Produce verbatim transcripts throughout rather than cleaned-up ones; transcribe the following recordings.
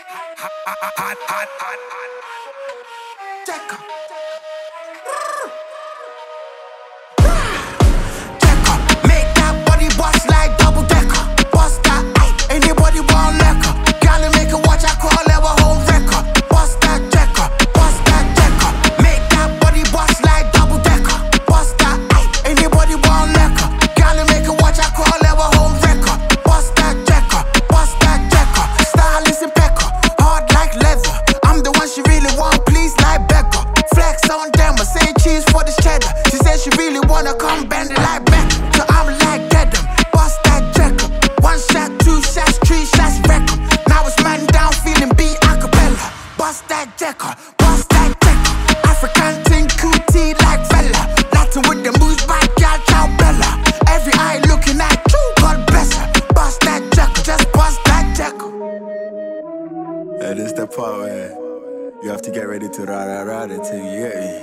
hot, hot, hot, hot. Checker. Checker. Make that body bust like double decker. Bust that, ay, anybody want liquor. Gotta make it watch, I crawl level home record. Bust that checker, bust that checker. Make that body bust like double decker. Bust that, ay, anybody want liquor. Gotta make it watch, I crawl level home record. Bust that checker, bust that checker. Stylist and pecker, hard like leather. I'm the one she really want, please like Becca. Flex on them, I say cheese for the cheddar. She said she really wanna come bend it like Becca. So I'm like get them, bust that checker. One shot, two shots, three shots, wreck 'em. Now it's man down, feeling beat acapella. Bust that checker, bust that checker. African thing, cootie like fella. Latin with the moves back, y'all ciao Bella. Every eye looking at you, God bless her. Bust that checker, just bust that checker. Hey, this the part where you have to get ready to rah rah rah the thing, you get me?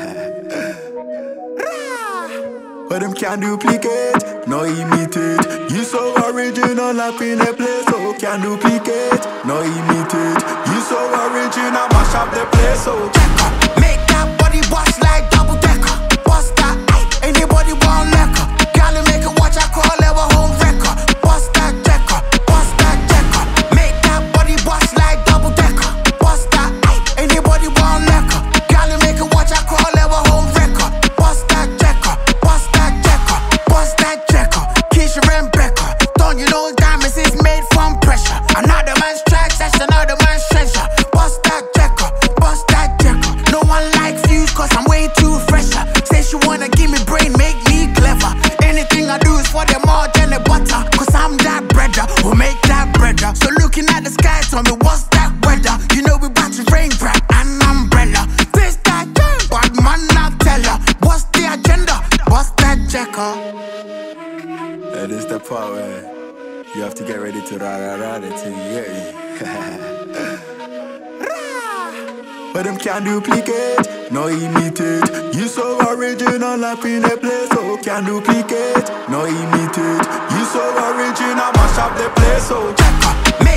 But them can't duplicate, no imitate. You so original up in the place, so can't duplicate, no imitate. You so original, mash up the place, so Checker, make that body bust like double decker. Bust that, ay, anybody want liquor. Gotta make it watch, I crawl level home record. Bust that checker, bust that checker. Make that body bust like double decker. Bust that, ay, anybody want liquor. Gotta make it watch, I crawl level home record. Bust that checker, bust that checker, bust that checker. Keisha and Becca, don't you know diamonds is made from pressure? Another man's tracks, that's another man's treasure. Bust that checker, bust that checker. No one like fuse, cause I'm way too fresher. Say she wanna give me brain, make me clever. Anything I do is for them more than the butter. Cause I'm that breader, who make that breader. So looking at the sky, tell me what's that weather? You know we bout to rain, grab an umbrella. This that jam, but man not tell her. What's the agenda? Bust that checker. hey, this the part where you have to get ready to rah rah rah the thing, you get me? But them can't duplicate, no imitate. You so original up in the place, so can't duplicate, no imitate. You so original, mash up the place, so Checker, make